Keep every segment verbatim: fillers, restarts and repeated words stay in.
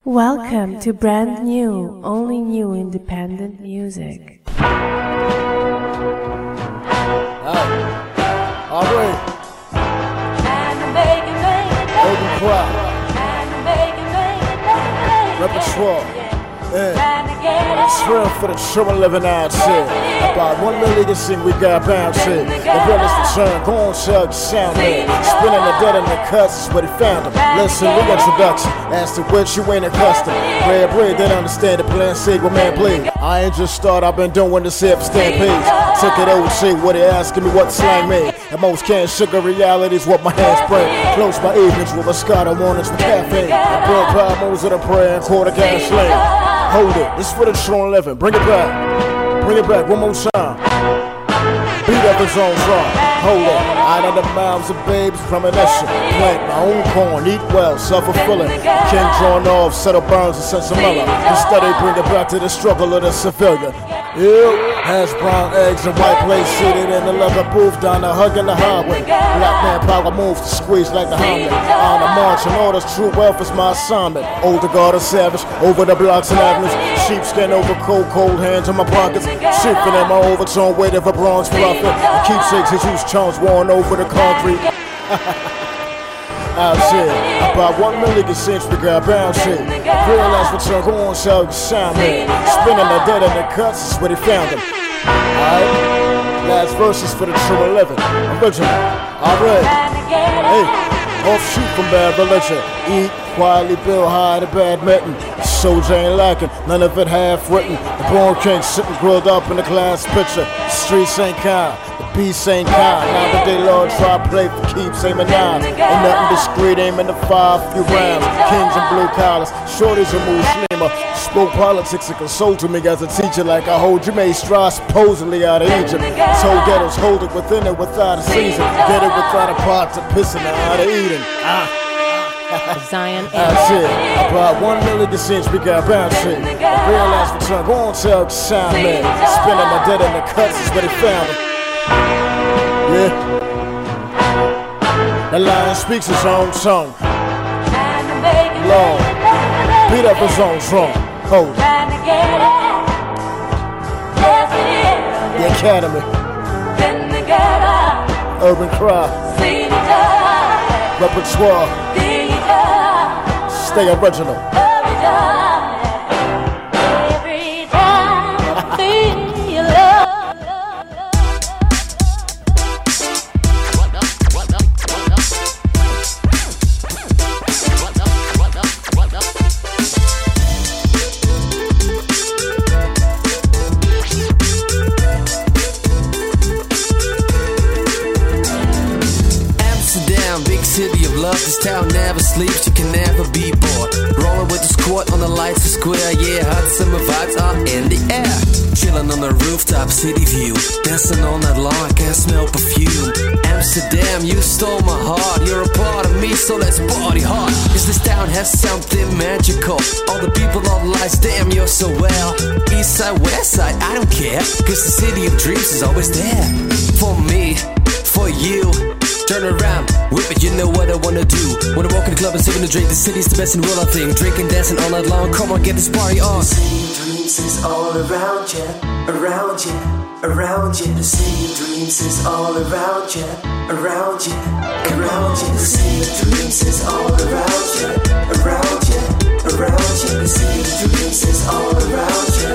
Welcome to brand new, only new independent music. Alright. Urban Crowd. Repertoire. Yeah. It's real for the true living out here. About one million sing we got bound here. The realest return, go on, chug, sound man. Spinning the dead in the cuts is what he found him. Listen, reintroduction. As to which you ain't accustomed. Red bread, didn't understand the plan, say what man played. I ain't just started, I've been doing this here for stampede. Took it O G, what they asking me what slang made. And most can't sugar realities what my hands bring. Close my evenings with Moscato mornings with caffeine. And burn primos of the prayer and quarter gas lane. Hold it, this is for the true living. Bring it back, bring it back one more time. Beat up his own drum. Hold it, out of the mouths of babes, premonition. Plant my own corn, eat well, self-fulfilling. King drawn off, settle burns and sense of mellow. Instead they bring it back to the struggle of the civilian. Ew, hash brown eggs and white plates seated in the leather booth down the hug in the highway. Black man power moves to squeeze like the Hamlet. On the march and orders, true wealth is my assignment. Older guard is savage, over the blocks and avenues. Sheepskin over cold, cold hands in my pockets. Shifting in my overtone, waiting for bronze prophet. The keepsakes, his whose chunks worn over the concrete. Out here, about one million cents we got bound shit. Realize return, go on, sell you sound man. Spinning the dead in the cuts is where they found him. Alright, last verses for the true living. Original, alright. Hey, offshoot from bad religion. Eat, quietly build high to badminton. Soldier ain't lacking, none of it half written. The born king sitting grilled up in the glass picture. The streets ain't kind, the beast ain't kind. Now the day Lord try to play for keeps aiming nines. Ain't nothing discreet, aiming the five few rounds. Kings and blue collars, shorties and Muslima. Spoke politics and consulted me as a teacher like I hold you made strides supposedly out of Egypt. Told ghettos hold it within it without a season. Get it without a pot to pissing out of Eden. Ah. Zion That's it. About one million cents we got bound shit. Realize return, go on, tell the sound man. Spinning my dead in the cuts is where they found him. Yeah. The lion speaks his own tongue. Long. Beat up his own drum. Hold it. The Academy. Urban Crowd. Repertoire. Stay original. Every time I feel your love. Amsterdam, big city of love. This town never sleeps, you can never be bored. Rolling with the squad on the lights of square. Yeah, hot summer vibes are in the air. Chilling on the rooftop, city view. Dancing all night long, I can smell perfume. Amsterdam, you stole my heart. You're a part of me, so let's party hard. Cause this town has something magical. All the people, all the lights, damn, you're so well. East side, west side, I don't care. Cause the city of dreams is always there. For me, for you. Turn around, whip it, you know what I wanna do. Wanna walk in the club and sip in the drink. The city's the best in the world, I think. Drinking, dancing all night long, come on, get this party on. The city of dreams is all around you, around you, around you. The city of dreams is all around you, around you, around you. The city of dreams is all around you, around you, around you. The city of dreams is all around you.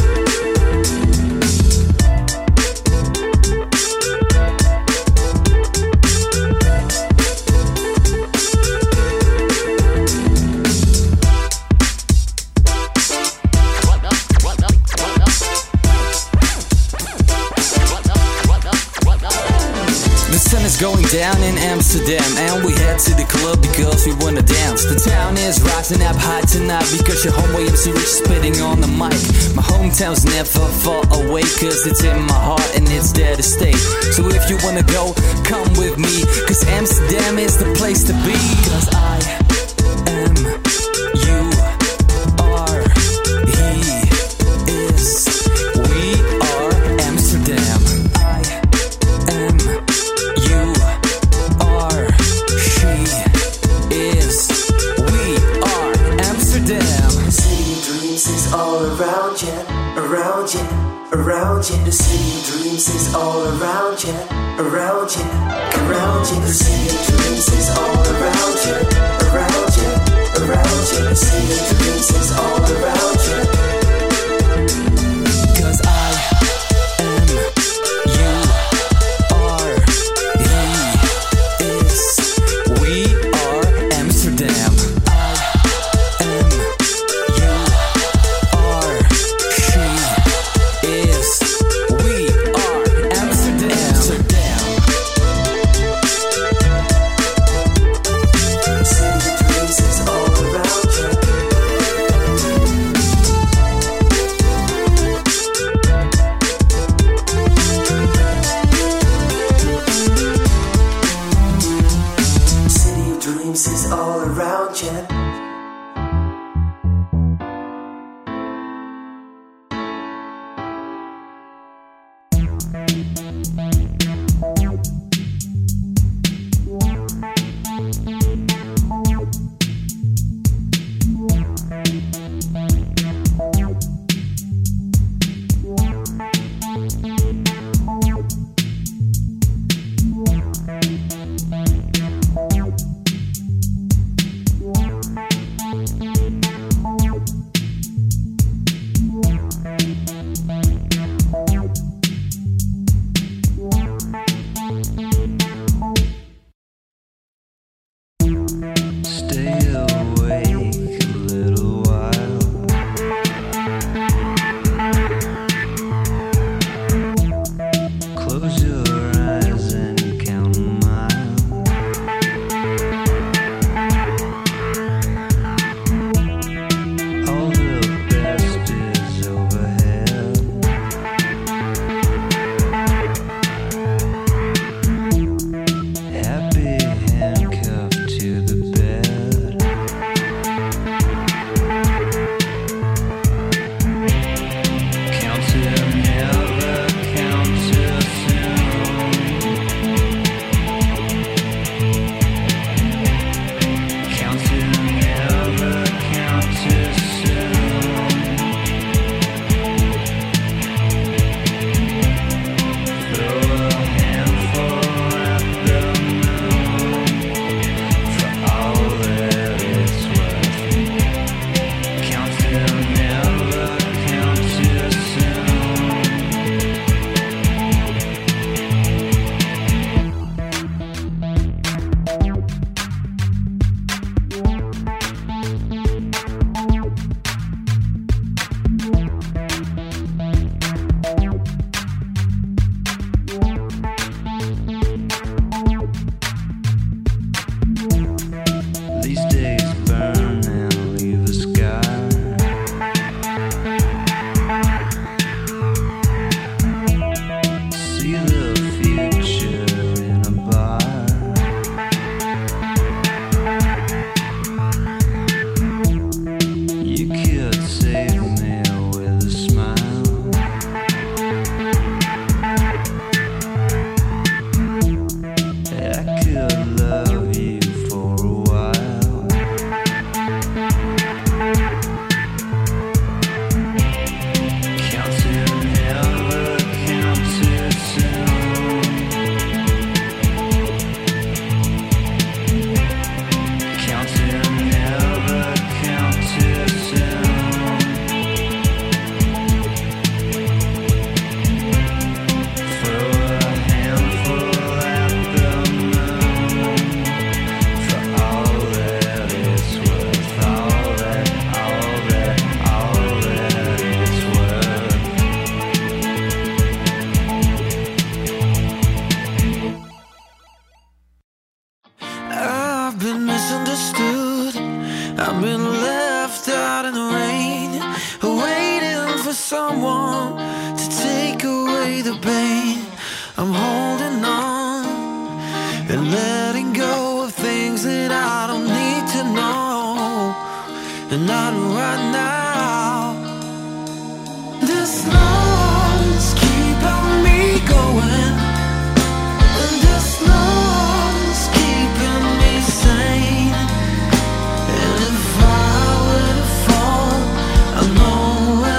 Going down in Amsterdam, and we head to the club because we wanna dance. The town is rising up high tonight because your homeboy M C Rich spitting on the mic. My hometown's never far away cause it's in my heart and it's there to stay. So if you wanna go, come with me, cause Amsterdam is the place to be. Cause I am, you are, he is, we are Amsterdam. I am, you are, she is, we are Amsterdam. all around you, around you, around you. The city of dreams is all around you, around you, around you. The city of dreams is all around you, around you, around you. The city of dreams is all around you. 'Cause I am, you are, he is, we are Amsterdam. someone to take away the pain. I'm holding on and letting go of things that I don't need to know, and not right now. This love's keeping me going, and this love's keeping me sane. And if I were to fall, I know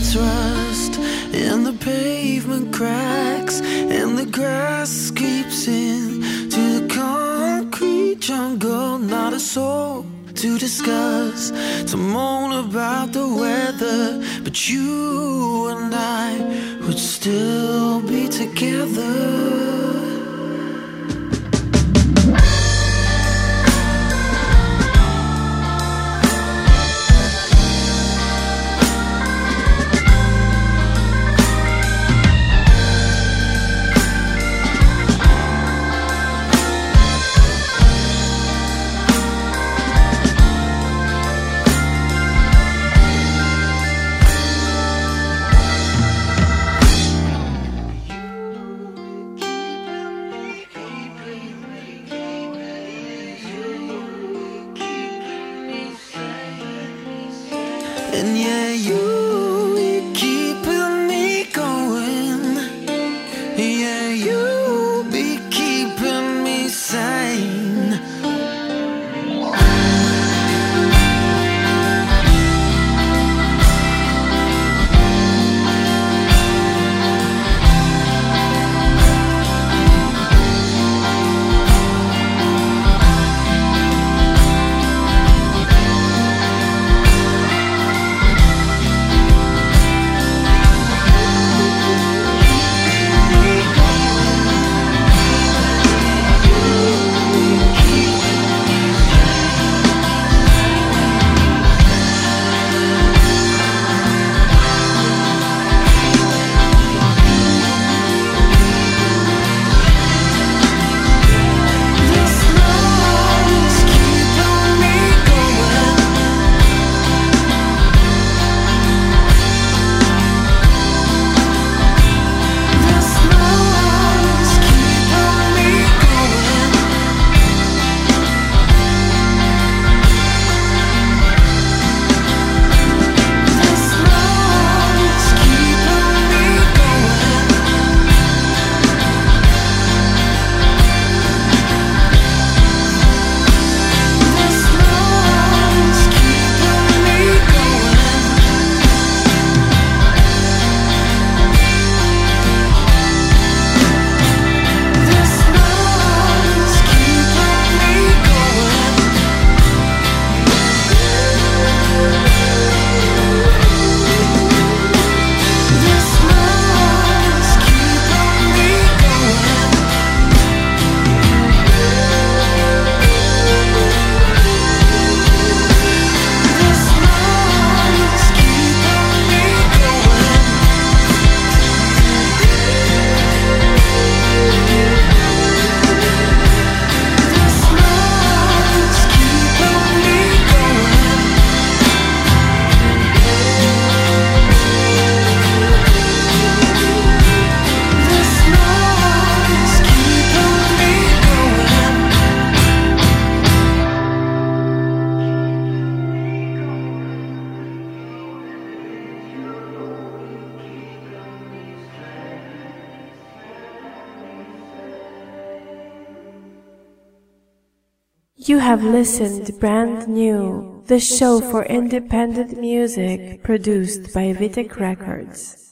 its rust, and the pavement cracks, and the grass creeps in to the concrete jungle. Not a soul to discuss, to moan about the weather, but you and I would still be together. And yeah, you be keeping me going. Yeah, you be keeping me sane. You have listened to Brand New, the show for independent music produced by Vitek Records.